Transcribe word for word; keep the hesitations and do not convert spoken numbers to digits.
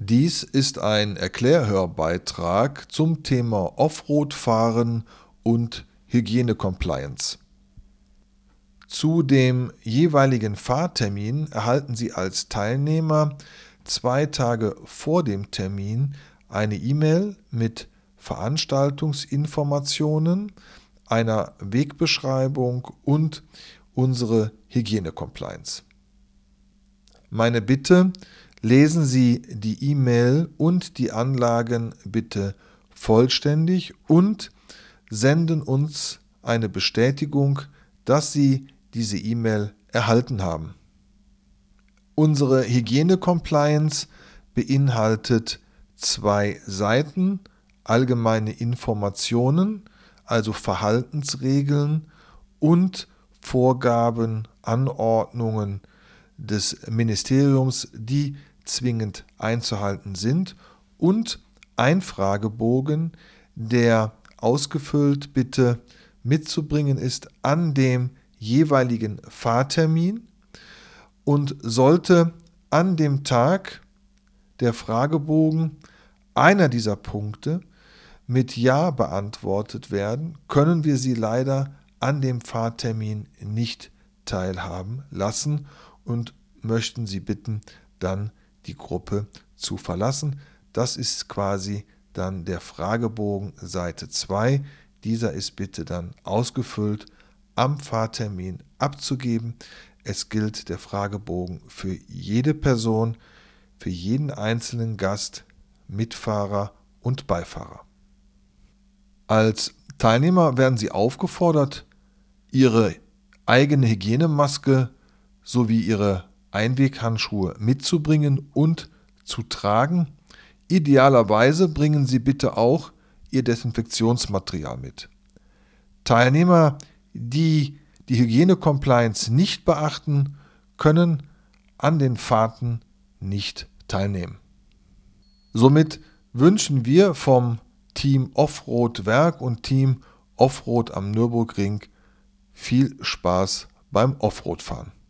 Dies ist ein Erklärhörbeitrag zum Thema Offroad-Fahren und Hygiene-Compliance. Zu dem jeweiligen Fahrtermin erhalten Sie als Teilnehmer zwei Tage vor dem Termin eine E-Mail mit Veranstaltungsinformationen, einer Wegbeschreibung und unsere Hygiene-Compliance. Meine Bitte: Lesen Sie die E-Mail und die Anlagen bitte vollständig und senden uns eine Bestätigung, dass Sie diese E-Mail erhalten haben. Unsere Hygiene-Compliance beinhaltet zwei Seiten allgemeine Informationen, also Verhaltensregeln und Vorgaben, Anordnungen des Ministeriums, die zwingend einzuhalten sind, und ein Fragebogen, der ausgefüllt bitte mitzubringen ist an dem jeweiligen Fahrtermin, und sollte an dem Tag der Fragebogen einer dieser Punkte mit Ja beantwortet werden, können wir Sie leider an dem Fahrtermin nicht teilhaben lassen und möchten Sie bitten, dann die Gruppe zu verlassen. Das ist quasi dann der Fragebogen Seite zwei. Dieser ist bitte dann ausgefüllt am Fahrtermin abzugeben. Es gilt der Fragebogen für jede Person, für jeden einzelnen Gast, Mitfahrer und Beifahrer. Als Teilnehmer werden Sie aufgefordert, Ihre eigene Hygienemaske sowie Ihre Einweghandschuhe mitzubringen und zu tragen. Idealerweise bringen Sie bitte auch Ihr Desinfektionsmaterial mit. Teilnehmer, die die Hygiene-Compliance nicht beachten, können an den Fahrten nicht teilnehmen. Somit wünschen wir vom Team Offroad Werk und Team Offroad am Nürburgring viel Spaß beim Offroad-Fahren.